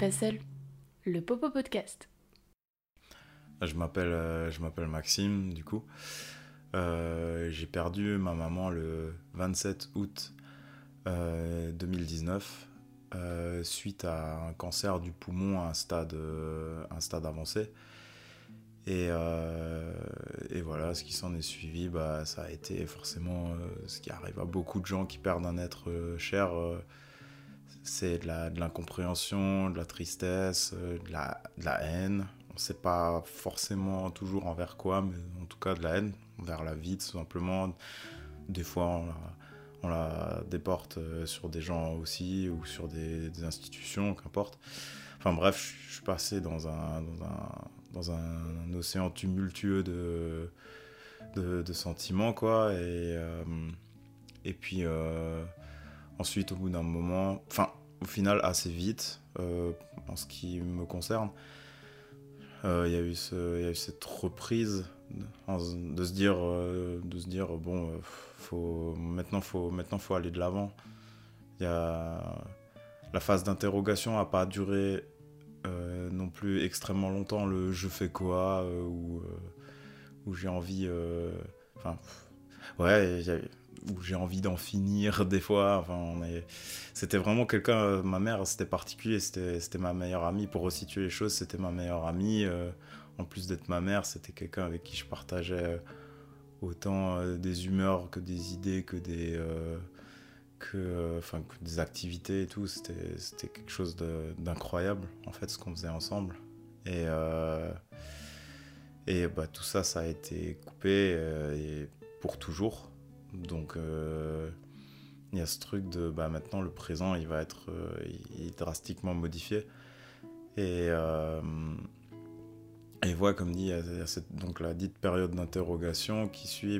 pas seul. Le Popo Podcast. Je m'appelle Maxime, du coup. J'ai perdu ma maman le 27 août 2019 suite à un cancer du poumon à un stade avancé. Et voilà, ce qui s'en est suivi, ça a été forcément ce qui arrive à beaucoup de gens qui perdent un être cher. C'est de l'incompréhension, de la tristesse, de la haine. On ne sait pas forcément toujours envers quoi, mais en tout cas de la haine, envers la vie tout simplement. Des fois, on la déporte sur des gens aussi, ou sur des institutions, qu'importe. Enfin bref, je suis passé dans un océan tumultueux de sentiments, quoi. Et puis... ensuite, au bout d'un moment, enfin, au final, assez vite, en ce qui me concerne, il y a eu cette reprise de se dire bon, maintenant faut aller de l'avant. Il y a la phase d'interrogation n'a pas duré non plus extrêmement longtemps. Le je fais quoi où j'ai envie, enfin, ouais, où j'ai envie d'en finir des fois. Enfin, c'était vraiment quelqu'un, ma mère, c'était particulier, c'était ma meilleure amie. Pour resituer les choses, c'était ma meilleure amie. En plus d'être ma mère, c'était quelqu'un avec qui je partageais autant des humeurs que des idées, que des activités et tout. C'était quelque chose d'incroyable, en fait, ce qu'on faisait ensemble. Et tout ça, ça a été coupé et pour toujours. Donc, il y a ce truc de maintenant, le présent, il va être il est drastiquement modifié. Et voilà, comme dit, il y a donc la dite période d'interrogation qui suit.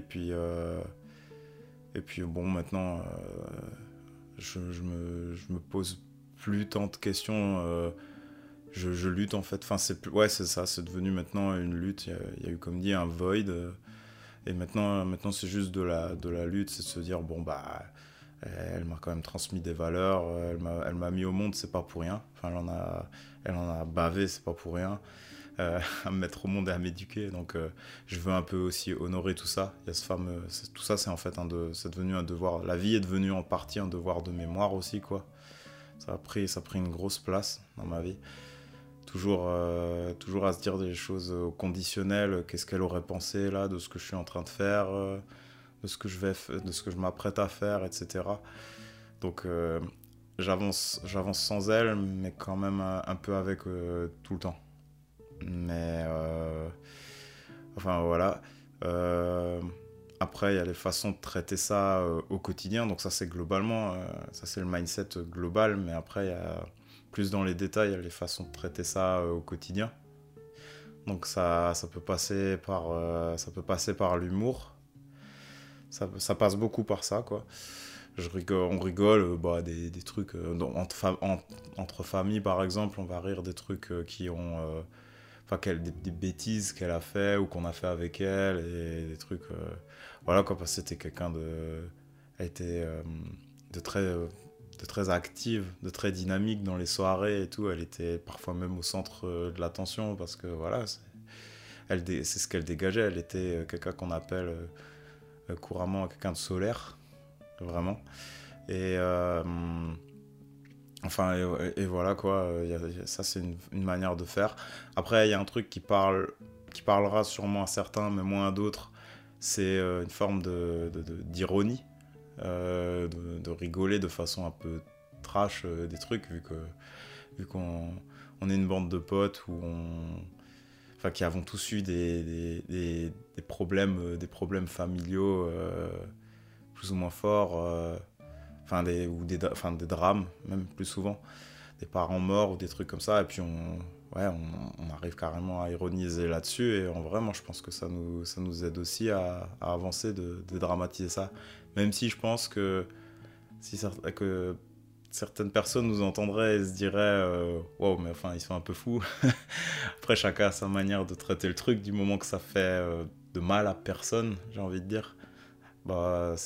Et puis bon, maintenant, je me pose plus tant de questions. Je lutte en fait. Enfin, c'est ça, c'est devenu maintenant une lutte. Il y a eu, comme dit, un void. Et maintenant c'est juste de la lutte, c'est de se dire, bon, elle m'a quand même transmis des valeurs, elle m'a mis au monde, c'est pas pour rien. Enfin, elle en a bavé, c'est pas pour rien. À me mettre au monde et à m'éduquer. Donc, je veux un peu aussi honorer tout ça. Il y a tout ça, c'est en fait c'est devenu un devoir. La vie est devenue en partie un devoir de mémoire aussi, quoi. Ça a pris une grosse place dans ma vie. Toujours à se dire des choses au conditionnel, qu'est-ce qu'elle aurait pensé là de ce que je suis en train de faire, de ce que je m'apprête à faire, etc. Donc j'avance sans elle, mais quand même un peu avec tout le temps. Mais enfin voilà. Après, il y a les façons de traiter ça au quotidien. Donc ça, c'est globalement, ça c'est le mindset global. Mais après, il y a plus dans les détails, il y a les façons de traiter ça au quotidien. Donc ça peut passer par l'humour. Ça passe beaucoup par ça, quoi. On rigole des trucs entre familles, par exemple. On va rire des trucs qui ont... des bêtises qu'elle a fait ou qu'on a fait avec elle, et des trucs voilà, quoi, parce que c'était quelqu'un elle était de très active, de très dynamique dans les soirées et tout. Elle était parfois même au centre de l'attention, parce que voilà, c'est ce qu'elle dégageait. Elle était quelqu'un qu'on appelle couramment quelqu'un de solaire, vraiment. Et enfin, et voilà, quoi. Ça, c'est une manière de faire. Après, il y a un truc qui parlera sûrement à certains, mais moins à d'autres. C'est une forme d'ironie, de rigoler de façon un peu trash des trucs, vu qu'on est une bande de potes qui avons tous eu des problèmes familiaux plus ou moins forts. Des drames, même plus souvent, des parents morts ou des trucs comme ça, et puis on arrive carrément à ironiser là-dessus, et en vrai, moi, je pense que ça nous aide aussi à avancer, de dramatiser ça, même si je pense que que certaines personnes nous entendraient et se diraient wow, mais enfin, ils sont un peu fous. Après, chacun a sa manière de traiter le truc, du moment que ça fait de mal à personne, j'ai envie de dire,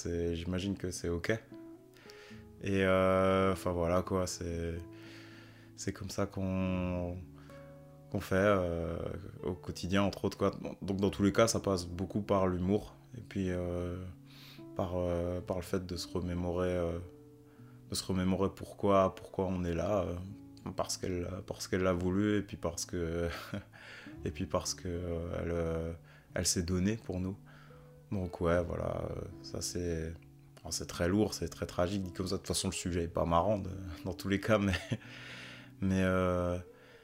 j'imagine que c'est ok. Et enfin voilà, quoi, c'est comme ça qu'on fait au quotidien, entre autres, quoi. Donc dans tous les cas, ça passe beaucoup par l'humour et puis par le fait de se remémorer pourquoi on est là, parce qu'elle l'a voulu et puis parce que elle s'est donnée pour nous. Donc ouais, voilà, ça c'est... Alors, c'est très lourd, c'est très tragique dit comme ça. De toute façon, le sujet est pas marrant dans tous les cas, mais, euh,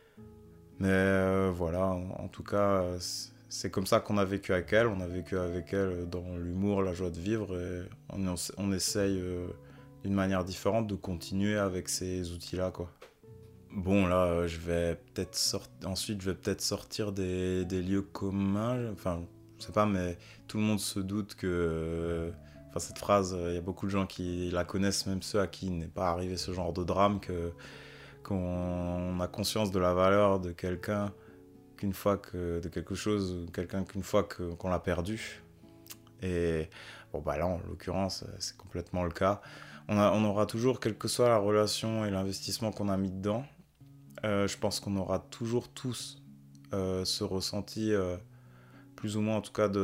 voilà, en tout cas, c'est comme ça qu'on a vécu avec elle. On a vécu avec elle dans l'humour, la joie de vivre, et on essaye d'une manière différente de continuer avec ces outils-là, quoi. Bon, là, ensuite, je vais peut-être sortir des lieux communs. Enfin, je sais pas, mais tout le monde se doute que... Enfin, cette phrase, il y a beaucoup de gens qui la connaissent, même ceux à qui il n'est pas arrivé ce genre de drame, qu'on a conscience de la valeur de quelqu'un de quelque chose, quelqu'un qu'on l'a perdu. Et bon, bah là, en l'occurrence, c'est complètement le cas. On aura toujours, quelle que soit la relation et l'investissement qu'on a mis dedans, je pense qu'on aura toujours tous ce ressenti, plus ou moins en tout cas,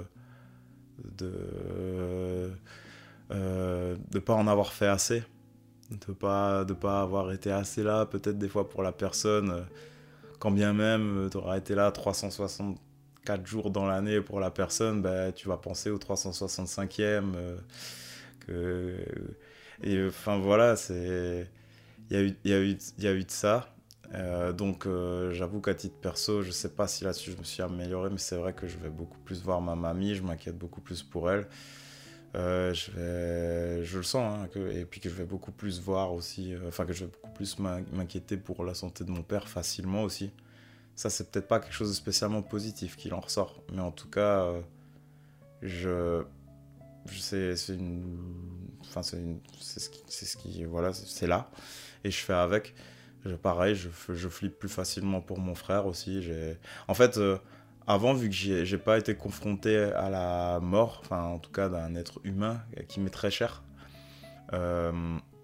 de pas en avoir fait assez, de pas avoir été assez là, peut-être des fois pour la personne, quand bien même tu auras été là 364 jours dans l'année pour la personne, bah, tu vas penser au 365e. Que... Et enfin voilà, il y a eu de ça. Donc j'avoue qu'à titre perso, je sais pas si là-dessus je me suis amélioré, mais c'est vrai que je vais beaucoup plus voir ma mamie, je m'inquiète beaucoup plus pour elle. Je le sens, hein, et puis que je vais beaucoup plus voir aussi, enfin que je vais beaucoup plus m'inquiéter pour la santé de mon père facilement aussi. Ça, c'est peut-être pas quelque chose de spécialement positif qu'il en ressort, mais en tout cas, je, c'est une, enfin c'est ce qui, voilà, c'est là, et je fais avec. Pareil, je flippe plus facilement pour mon frère aussi. En fait, avant, vu que j'ai pas été confronté à la mort, enfin en tout cas d'un être humain qui m'est très cher, euh,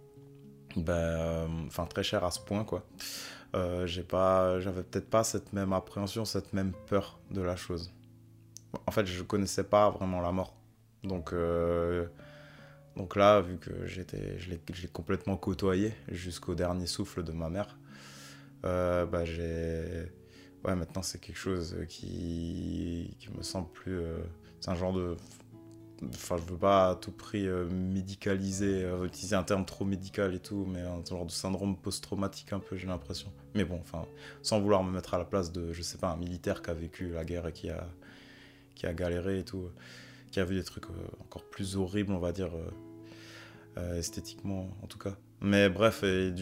enfin très cher à ce point, quoi. J'avais peut-être pas cette même appréhension, cette même peur de la chose. En fait, je connaissais pas vraiment la mort. Donc, donc là, vu que je l'ai complètement côtoyé jusqu'au dernier souffle de ma mère, bah ouais, maintenant c'est quelque chose qui me semble plus... c'est un genre de... Enfin, je veux pas à tout prix médicaliser, utiliser un terme trop médical et tout, mais un genre de syndrome post-traumatique un peu, j'ai l'impression. Mais bon, enfin, sans vouloir me mettre à la place de, je sais pas, un militaire qui a vécu la guerre et qui a galéré et tout, qui a vu des trucs encore plus horribles, on va dire, esthétiquement en tout cas. Mais bref,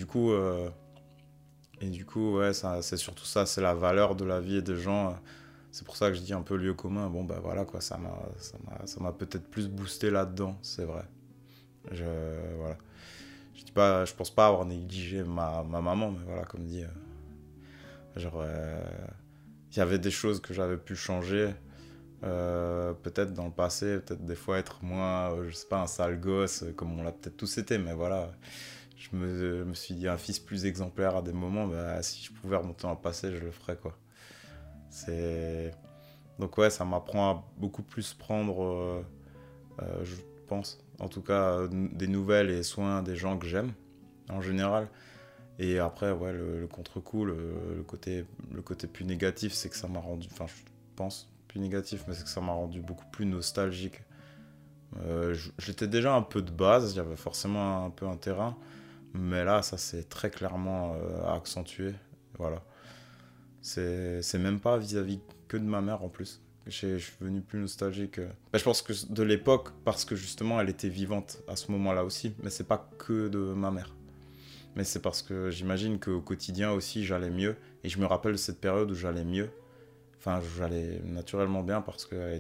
et du coup ouais, c'est surtout ça, c'est la valeur de la vie et des gens. C'est pour ça que je dis un peu lieu commun. Bon, bah voilà, quoi, ça m'a peut-être plus boosté là-dedans, c'est vrai. Voilà. Je pense pas avoir négligé ma maman, mais voilà, comme dit, genre, il y avait des choses que j'avais pu changer, peut-être dans le passé, peut-être des fois être moins, je sais pas, un sale gosse, comme on l'a peut-être tous été, mais voilà. Me suis dit un fils plus exemplaire à des moments, bah, si je pouvais remonter dans le passé, je le ferais, quoi. C'est... Donc ouais, ça m'apprend à beaucoup plus prendre, je pense, en tout cas, des nouvelles et soins des gens que j'aime, en général. Et après, ouais, le contre-coup, le côté plus négatif, c'est que ça m'a rendu, enfin, je pense, plus négatif, mais c'est que ça m'a rendu beaucoup plus nostalgique. J'étais déjà un peu de base, il y avait forcément un peu un terrain, mais là, ça s'est très clairement accentué. Voilà. C'est même pas vis-à-vis que de ma mère en plus. Je suis devenu plus nostalgique. Ben, je pense que de l'époque, parce que justement elle était vivante à ce moment-là aussi, mais c'est pas que de ma mère. Mais c'est parce que j'imagine qu'au quotidien aussi j'allais mieux. Et je me rappelle de cette période où j'allais mieux. Enfin, j'allais naturellement bien parce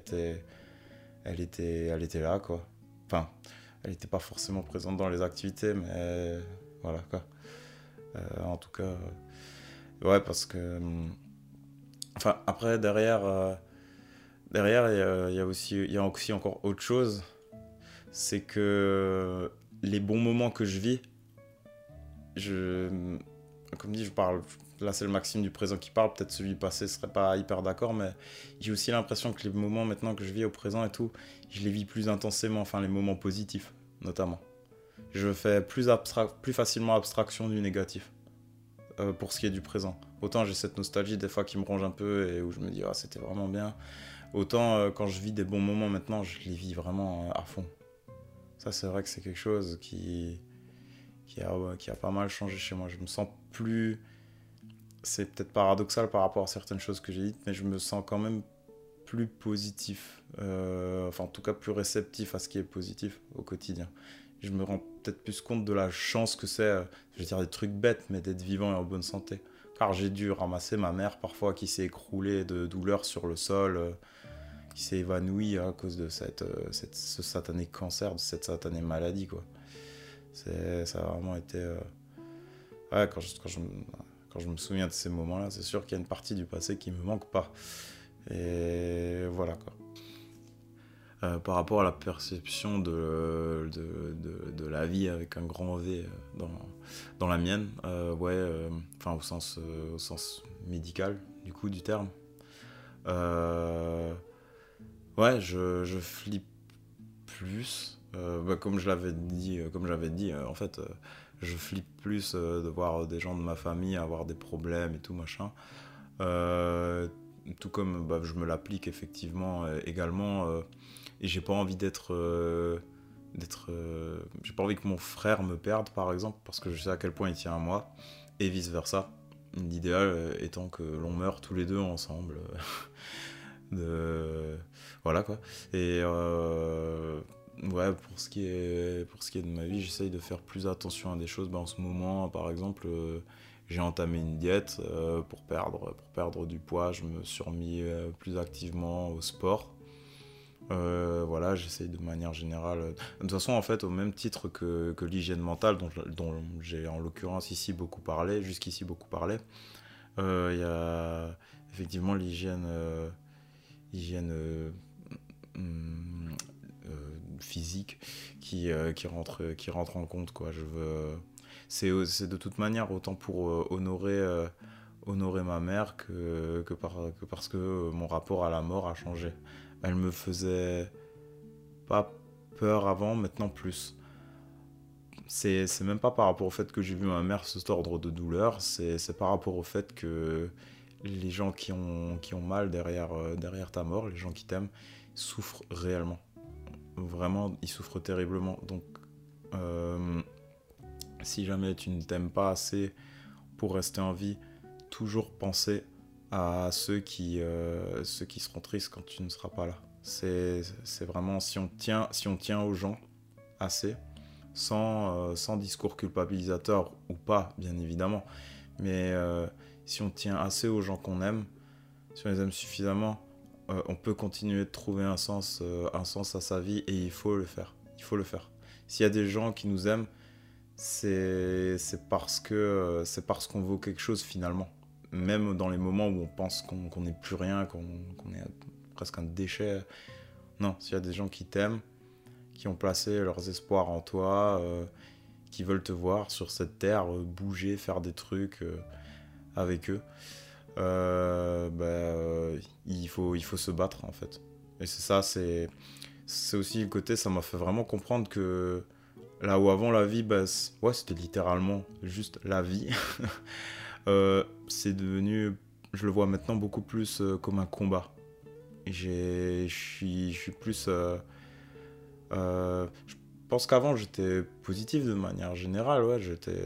elle était là, quoi. Enfin, elle n'était pas forcément présente dans les activités, mais voilà, quoi. En tout cas, ouais, parce que... Enfin, après, derrière, il y a aussi encore autre chose. C'est que les bons moments que je vis, je, comme dit, je parle, là c'est le Maxime du présent qui parle, peut-être celui du passé serait pas hyper d'accord, mais j'ai aussi l'impression que les moments maintenant que je vis au présent et tout, je les vis plus intensément, enfin les moments positifs notamment. Je fais plus facilement abstraction du négatif pour ce qui est du présent. Autant j'ai cette nostalgie des fois qui me ronge un peu et où je me dis ah c'était vraiment bien. Autant quand je vis des bons moments maintenant, je les vis vraiment à fond. Ça c'est vrai que c'est quelque chose qui a pas mal changé chez moi. Je me sens plus... C'est peut-être paradoxal par rapport à certaines choses que j'ai dites, mais je me sens quand même plus positif. Enfin en tout cas plus réceptif à ce qui est positif au quotidien. Je me rends peut-être plus compte de la chance que c'est, je veux dire des trucs bêtes, mais d'être vivant et en bonne santé. Car j'ai dû ramasser ma mère parfois qui s'est écroulée de douleur sur le sol, qui s'est évanouie à cause de ce satané cancer, de cette satanée maladie, quoi. Ça a vraiment été... Ouais, quand je me souviens de ces moments-là, c'est sûr qu'il y a une partie du passé qui me manque pas. Et voilà, quoi. Par rapport à la perception de la vie avec un grand V dans la mienne, enfin au sens médical du coup du terme, ouais je flippe plus, comme j'avais dit en fait je flippe plus de voir des gens de ma famille avoir des problèmes et tout machin. Tout comme je me l'applique effectivement également, et j'ai pas envie j'ai pas envie que mon frère me perde par exemple parce que je sais à quel point il tient à moi et vice versa, l'idéal étant que l'on meure tous les deux ensemble. Voilà quoi. Et ouais, pour ce qui est de ma vie, j'essaye de faire plus attention à des choses. En ce moment par exemple, j'ai entamé une diète pour perdre du poids. Je me suis remis plus activement au sport. Voilà, j'essaye de manière générale. De toute façon, en fait, au même titre que l'hygiène mentale, dont j'ai en l'occurrence jusqu'ici beaucoup parlé, il y a effectivement l'hygiène physique qui rentre en compte, quoi. C'est de toute manière autant pour honorer ma mère que parce que mon rapport à la mort a changé. Elle me faisait pas peur avant, maintenant plus. C'est même pas par rapport au fait que j'ai vu ma mère se tordre de douleur, c'est par rapport au fait que les gens qui ont mal derrière ta mort, les gens qui t'aiment, souffrent réellement. Vraiment, ils souffrent terriblement. Donc, si jamais tu ne t'aimes pas assez pour rester en vie, toujours penser à ceux qui seront tristes quand tu ne seras pas là. C'est vraiment, si on tient aux gens assez, sans discours culpabilisateur ou pas, bien évidemment, mais si on tient assez aux gens qu'on aime, si on les aime suffisamment, on peut continuer de trouver un sens à sa vie et il faut le faire. Il faut le faire. S'il y a des gens qui nous aiment, c'est parce qu'on vaut quelque chose finalement. Même dans les moments où on pense qu'on n'est plus rien, qu'on est presque un déchet. Non, s'il y a des gens qui t'aiment, qui ont placé leurs espoirs en toi, qui veulent te voir sur cette terre bouger, faire des trucs avec eux, il faut se battre en fait. Et c'est aussi le côté, ça m'a fait vraiment comprendre que là où avant la vie, c'était littéralement juste la vie. C'est devenu, je le vois maintenant beaucoup plus comme un combat. Je suis plus... je pense qu'avant j'étais positif de manière générale, ouais,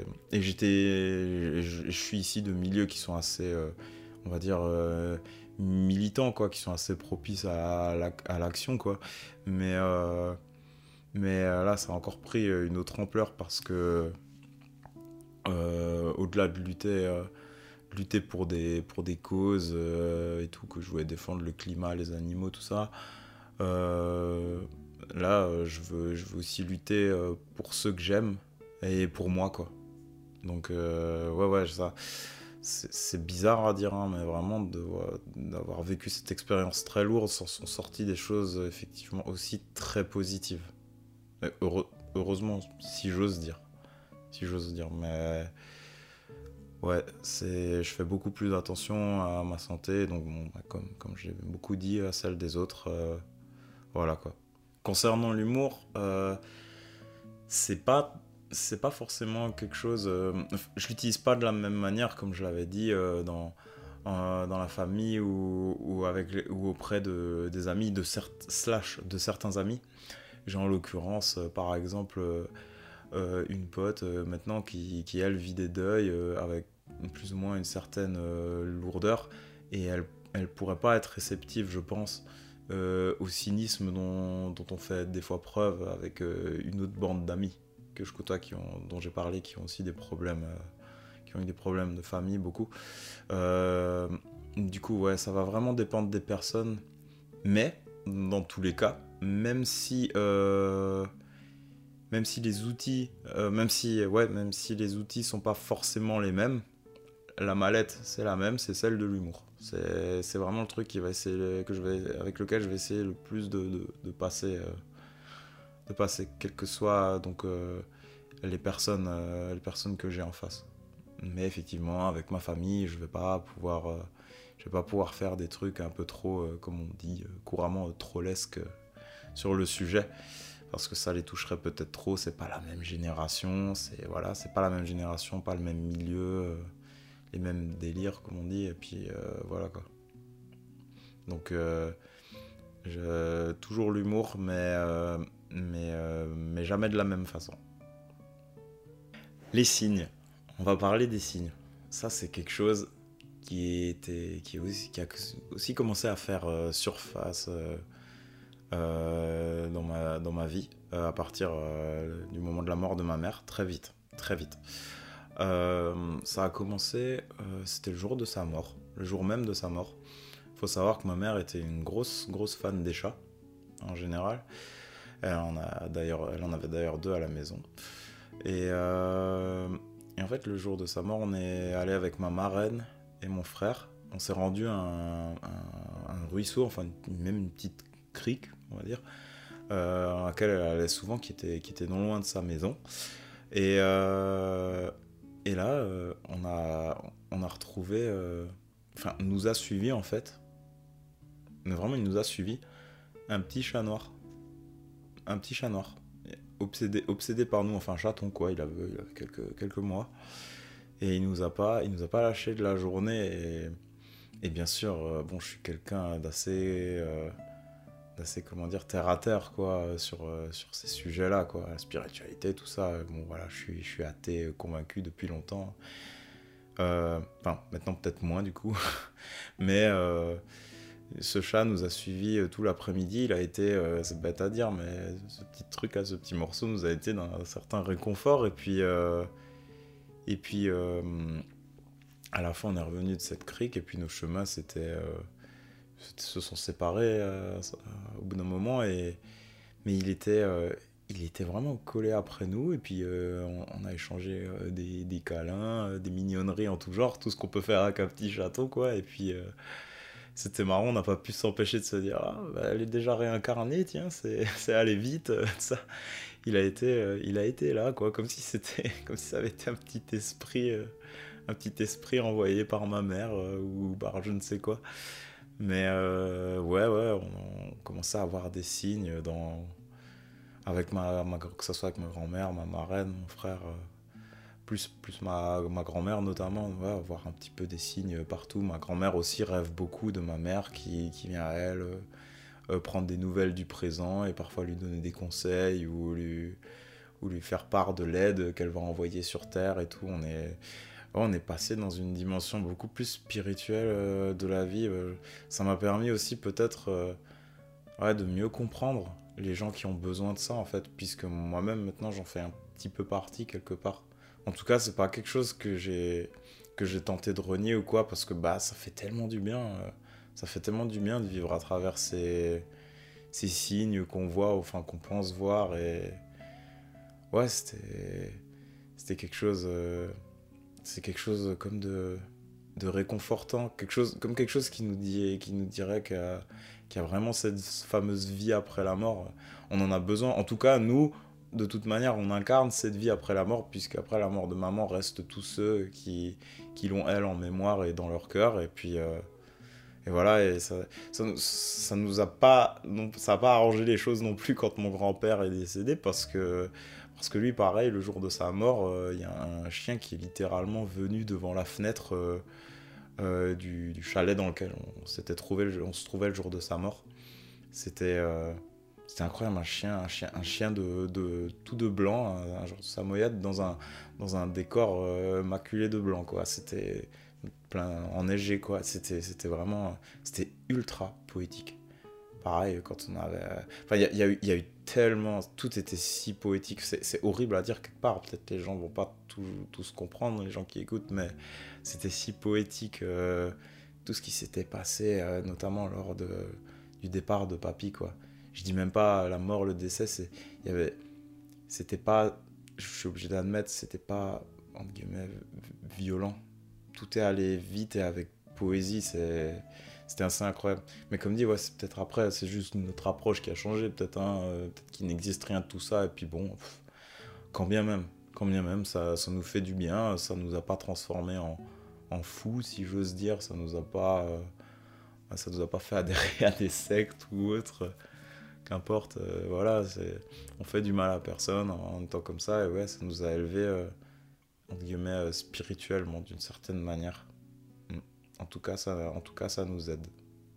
je suis ici de milieux qui sont assez, on va dire, militants, quoi, qui sont assez propices à l'action, quoi. Mais là, ça a encore pris une autre ampleur parce que au-delà de lutter pour des causes et tout, que je voulais défendre le climat, les animaux, tout ça. Là, je veux aussi lutter pour ceux que j'aime et pour moi, quoi. Donc, ouais, ça, c'est bizarre à dire, hein, mais vraiment d'avoir vécu cette expérience très lourde, s'en sont sorties des choses effectivement aussi très positives. Heureusement, si j'ose dire. Mais Ouais, je fais beaucoup plus attention à ma santé, donc bon, bah, comme j'ai beaucoup dit, à celle des autres. Voilà quoi. Concernant l'humour, c'est pas, c'est pas forcément quelque chose. Je l'utilise pas de la même manière, comme je l'avais dit, dans la famille ou auprès des amis, de certains amis. J'ai en l'occurrence, par exemple, une pote maintenant elle vit des deuils avec plus ou moins une certaine lourdeur et elle pourrait pas être réceptive, je pense, au cynisme dont on fait des fois preuve avec une autre bande d'amis que je côtoie dont j'ai parlé, qui ont aussi des problèmes, qui ont eu des problèmes de famille, beaucoup. Euh, du coup, ouais, ça va vraiment dépendre des personnes, mais dans tous les cas, même si les outils, même si les outils sont pas forcément les mêmes, la mallette c'est la même, c'est celle de l'humour. C'est vraiment le truc avec lequel je vais essayer le plus de passer, quelles que soient donc les personnes que j'ai en face. Mais effectivement, avec ma famille, je vais pas pouvoir faire des trucs un peu trop, comme on dit couramment, trollesques sur le sujet, parce que ça les toucherait peut-être trop. C'est pas la même génération, c'est pas la même génération, pas le même milieu, les mêmes délires comme on dit, et puis voilà quoi. Donc toujours l'humour, mais jamais de la même façon. Les signes, on va parler des signes. Ça c'est quelque chose qui a aussi commencé à faire surface dans ma vie, à partir du moment de la mort de ma mère, très vite, très vite. Ça a commencé, c'était le jour de sa mort, le jour même de sa mort. Il faut savoir que ma mère était une grosse fan des chats, en général. Elle en avait d'ailleurs 2 à la maison. Et en fait, le jour de sa mort, on est allé avec ma marraine et mon frère. On s'est rendu à un ruisseau, enfin même une petite crique, on va dire, à laquelle elle allait souvent, qui était non loin de sa maison. Et là, on a retrouvé, enfin, nous a suivis en fait, mais vraiment il nous a suivis, un petit chat noir. Un petit chat noir. Obsédé par nous, enfin chaton quoi, il avait quelques mois. Et il nous a pas lâché de la journée. Et bien sûr, bon, je suis quelqu'un d'assez comment dire, terre à terre quoi, sur ces sujets-là quoi, la spiritualité, tout ça. Bon voilà, je suis athée convaincu depuis longtemps. Enfin, maintenant peut-être moins du coup. Mais ce chat nous a suivis tout l'après-midi. Il a été, c'est bête à dire, mais ce petit truc, ce petit morceau nous a été d'un certain réconfort. Et puis à la fin, on est revenu de cette crique et puis nos chemins se sont séparés au bout d'un moment. Mais il était vraiment collé après nous. Et puis on a échangé des câlins, des mignonneries en tout genre, tout ce qu'on peut faire avec un petit chaton, quoi. Et puis c'était marrant, on n'a pas pu s'empêcher de se dire ah, bah, elle est déjà réincarnée, tiens, c'est allé vite, ça. Il a été là, quoi, comme si c'était, comme si ça avait été un petit esprit envoyé par ma mère ou par je ne sais quoi. Mais ouais, on commençait à avoir des signes que ce soit avec ma grand-mère, ma marraine, mon frère. Plus ma grand-mère notamment, ouais, voir un petit peu des signes partout. Ma grand-mère aussi rêve beaucoup de ma mère qui vient à elle prendre des nouvelles du présent et parfois lui donner des conseils ou lui faire part de l'aide qu'elle va envoyer sur Terre et tout. On est passé dans une dimension beaucoup plus spirituelle de la vie. Ça m'a permis aussi peut-être ouais, de mieux comprendre les gens qui ont besoin de ça en fait, puisque moi-même maintenant j'en fais un petit peu partie quelque part. En tout cas, c'est pas quelque chose que j'ai tenté de renier ou quoi, parce que bah ça fait tellement du bien, ça fait tellement du bien de vivre à travers ces signes qu'on voit, enfin qu'on pense voir, et ouais, c'était c'est quelque chose comme de réconfortant, quelque chose qui nous dirait qu'il y a vraiment cette fameuse vie après la mort. On en a besoin, en tout cas nous. de toute manière, on incarne cette vie après la mort, puisqu'après la mort de maman restent tous ceux qui l'ont elle en mémoire et dans leur cœur. Et puis, et voilà, et ça nous a pas, non, ça a pas arrangé les choses non plus quand mon grand-père est décédé, parce que lui, pareil, le jour de sa mort, il y a un chien qui est littéralement venu devant la fenêtre du chalet dans lequel on se trouvait le jour de sa mort. C'était c'était incroyable, un chien tout de blanc, un genre de samoyède dans un décor maculé de blanc, quoi. C'était plein enneigé, quoi. C'était vraiment, c'était ultra poétique. Pareil, quand on avait... Enfin, il y a eu tellement... Tout était si poétique. C'est horrible à dire quelque part. Peut-être les gens vont pas tous comprendre, les gens qui écoutent, mais c'était si poétique. Tout ce qui s'était passé, notamment du départ de Papy, quoi. Je dis même pas la mort, le décès, c'était pas... Je suis obligé d'admettre, c'était pas, entre guillemets, violent. Tout est allé vite et avec poésie, c'était assez incroyable. Mais comme dit, ouais, c'est peut-être après, c'est juste notre approche qui a changé, peut-être, hein, peut-être qu'il n'existe rien de tout ça, et puis bon, quand bien même, ça nous fait du bien, ça nous a pas transformé en fous, si j'ose dire, ça nous a pas fait adhérer à des sectes ou autre, qu'importe, voilà, on fait du mal à personne en étant comme ça, et ouais, ça nous a élevés, entre guillemets, spirituellement, d'une certaine manière. En tout cas, ça nous aide.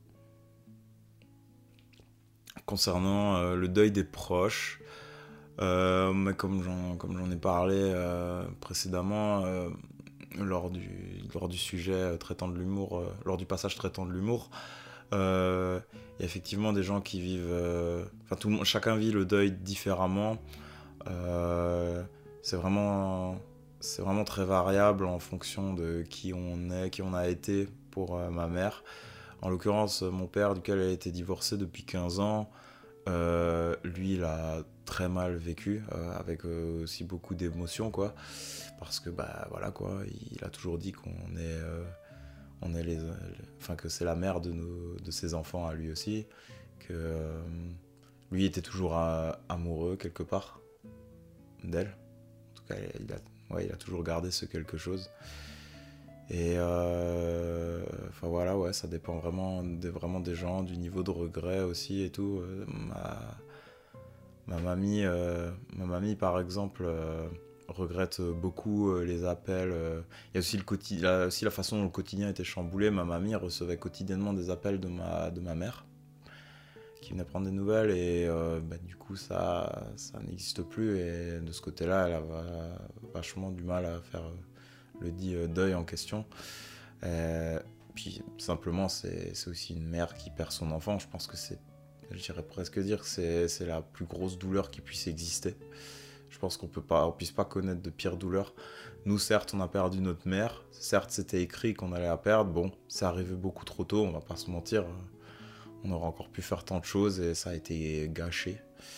Concernant le deuil des proches, mais comme j'en ai parlé précédemment, lors du sujet traitant de l'humour, lors du passage traitant de l'humour, il y a effectivement des gens qui vivent... Enfin, chacun vit le deuil différemment. C'est vraiment très variable en fonction de qui on est, qui on a été pour ma mère. En l'occurrence, mon père, duquel elle a été divorcée depuis 15 ans, lui, il a très mal vécu, avec aussi beaucoup d'émotions, quoi. Parce que, bah, voilà, quoi, il a toujours dit on est enfin, que c'est la mère de ses enfants à lui aussi, que lui était toujours amoureux, quelque part, d'elle. En tout cas, il a toujours gardé ce quelque chose. Et enfin voilà, ouais, ça dépend vraiment des gens, du niveau de regret aussi et tout. Ma mamie, par exemple, regrette beaucoup les appels. Il y a aussi la façon dont le quotidien était chamboulé. Ma mamie recevait quotidiennement des appels de ma mère qui venait prendre des nouvelles, et bah, du coup ça n'existe plus, et de ce côté-là, elle a vachement du mal à faire le dit deuil en question. Puis simplement, c'est aussi une mère qui perd son enfant. Je pense que j'irais presque dire que c'est la plus grosse douleur qui puisse exister. Je pense qu'on puisse pas connaître de pire douleur. Nous, certes, on a perdu notre mère. Certes, c'était écrit qu'on allait la perdre. Bon, c'est arrivé beaucoup trop tôt, on va pas se mentir. On aurait encore pu faire tant de choses, et ça a été gâché.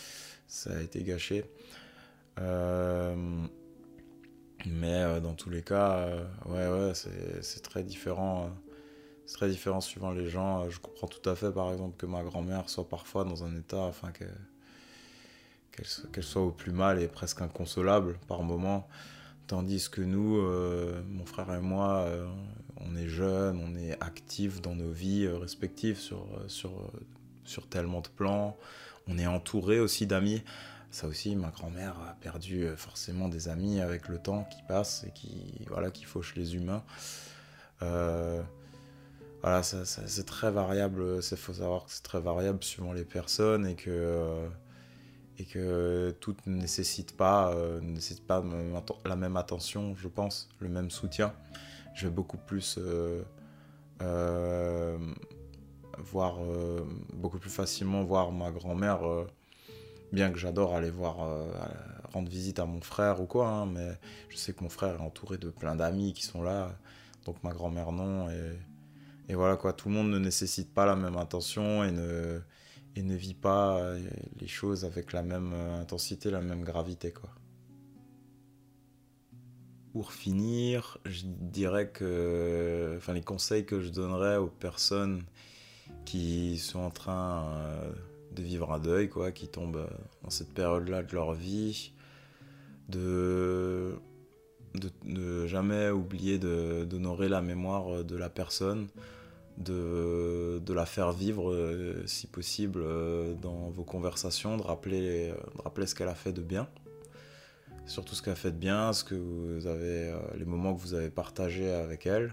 Mais dans tous les cas, ouais, c'est très différent. C'est très différent suivant les gens. Je comprends tout à fait, par exemple, que ma grand-mère soit parfois dans un état, enfin, qu'elle soit au plus mal et presque inconsolable par moment. Tandis que nous, mon frère et moi, on est jeunes, on est actifs dans nos vies respectives sur tellement de plans. On est entouré aussi d'amis. Ça aussi, ma grand-mère a perdu forcément des amis avec le temps qui passe et qui fauche les humains. Voilà, c'est très variable. Il faut savoir que c'est très variable suivant les personnes, et que tout ne nécessite pas la même attention, je pense, le même soutien. Je vais beaucoup plus beaucoup plus facilement voir ma grand-mère, bien que j'adore aller rendre visite à mon frère ou quoi, hein, mais je sais que mon frère est entouré de plein d'amis qui sont là, donc ma grand-mère non, et voilà, quoi, tout le monde ne nécessite pas la même attention, et ne vit pas les choses avec la même intensité, la même gravité, quoi. Pour finir, je dirais que les conseils que je donnerais aux personnes qui sont en train vivre un deuil, quoi, qui tombe dans cette période-là de leur vie, de jamais oublier d'honorer la mémoire de la personne, de la faire vivre si possible dans vos conversations, de rappeler ce qu'elle a fait de bien, surtout ce qu'elle a fait de bien, ce que vous avez, les moments que vous avez partagés avec elle.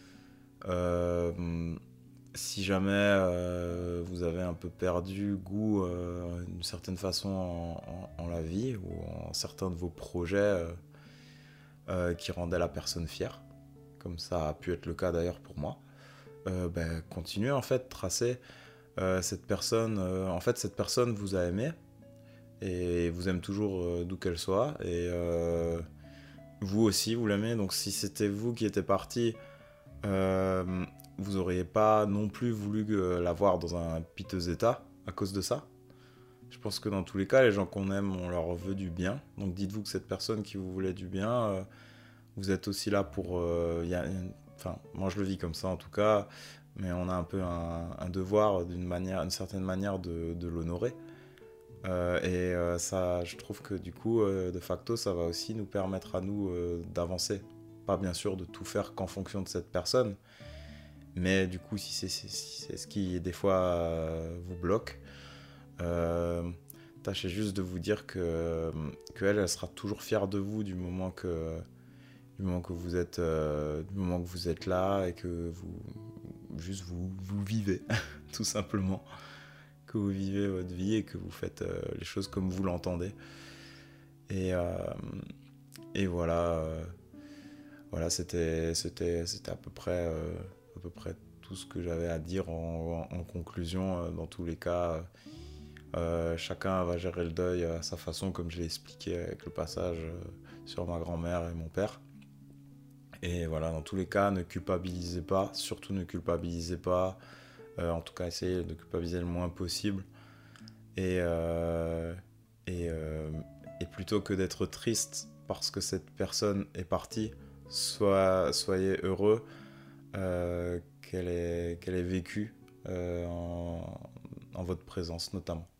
Si jamais vous avez un peu perdu goût d'une certaine façon en la vie ou en certains de vos projets qui rendaient la personne fière, comme ça a pu être le cas d'ailleurs pour moi, continuez en fait, tracez cette personne. En fait, cette personne vous a aimé et vous aime toujours d'où qu'elle soit, et vous aussi vous l'aimez. Donc si c'était vous qui étiez parti, vous auriez pas non plus voulu la voir dans un piteux état à cause de ça. Je pense que dans tous les cas, les gens qu'on aime, on leur veut du bien. Donc dites-vous que cette personne qui vous voulait du bien, vous êtes aussi là pour... Enfin, moi je le vis comme ça en tout cas, mais on a un peu un devoir d'une certaine manière de l'honorer. Ça, je trouve que du coup, de facto, ça va aussi nous permettre à nous d'avancer. Pas bien sûr de tout faire qu'en fonction de cette personne, mais du coup, si c'est ce qui des fois vous bloque, tâchez juste de vous dire qu'elle sera toujours fière de vous du moment que vous êtes là, et que vous vivez tout simplement, que vous vivez votre vie et que vous faites les choses comme vous l'entendez. Et voilà, c'était à peu près tout ce que j'avais à dire en conclusion. Dans tous les cas, chacun va gérer le deuil à sa façon, comme je l'ai expliqué avec le passage sur ma grand-mère et mon père. Et voilà, dans tous les cas, ne culpabilisez pas, surtout ne culpabilisez pas. En tout cas, essayez de culpabiliser le moins possible. Et plutôt que d'être triste parce que cette personne est partie, soyez heureux qu'elle ait vécu en votre présence notamment.